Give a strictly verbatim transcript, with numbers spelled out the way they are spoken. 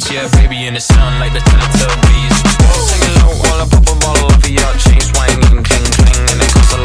beach, yeah, baby in the sun like the Teletubbies. Sing it low while I pop a bottle off of your chain swinging, clang clang, and it costs a